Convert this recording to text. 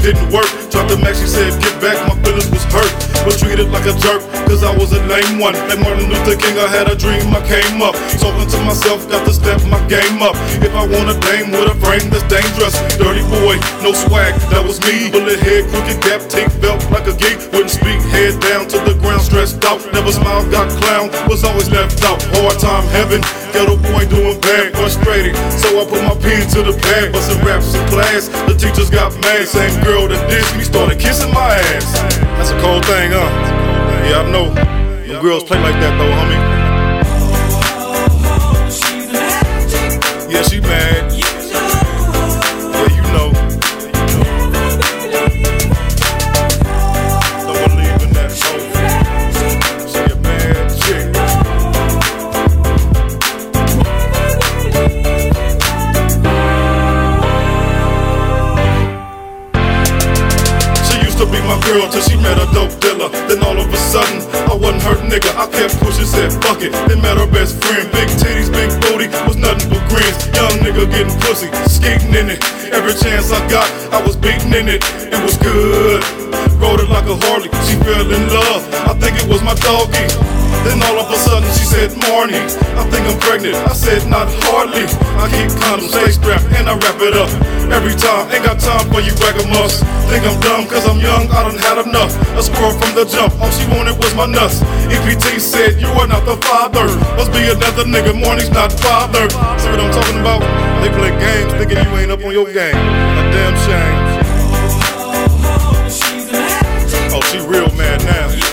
didn't work. Dropped the max, she said get back, my feelings was hurt. Was treated like a jerk, cause I was a lame one. Like Martin Luther King, I had a dream, I came up. Talking to myself, got to step my game up. If I want a dame with a frame that's dangerous, dirty boy, no swag, that was me. Bullet head, crooked gap, teeth felt like a geek. Wouldn't speak, head down to the ground, stressed out. Never smiled, got clown, was always left out. Hard time heaven, ghetto boy doing bad, frustrated. So I put my pen to the pad, bustin' raps in class. The teachers got mad, same girl that dissed me started kissing my ass. That's a cold thing, huh? Yeah, I know. Them girls play like that though, homie. Yeah, she mad. Yeah, you know. Don't believe in that hoe. She a bad chick. She used to be my girl till she met a dope dealer. Then all of a sudden, I wasn't her nigga. I kept pushing, said fuck it. Then met her best friend. Big titties, big booty, was nothing but grins. Young nigga getting pussy, skating in it. Every chance I got, I was beating in it. It was good. Rode it like a Harley. She fell in love. I think it was my doggy. Then all of a sudden she said, Marnie, I think I'm pregnant. I said, not hardly. I keep condoms, stay strapped, and I wrap it up. Every time, ain't got time for you ragamuffs. Think I'm dumb cause I'm young, I done had enough. A squirrel from the jump, all she wanted was my nuts. EPT said, you are not the father. Must be another nigga, Marnie's not father. See what I'm talking about? They play games thinking you ain't up on your game. A damn shame. Oh, she real mad now.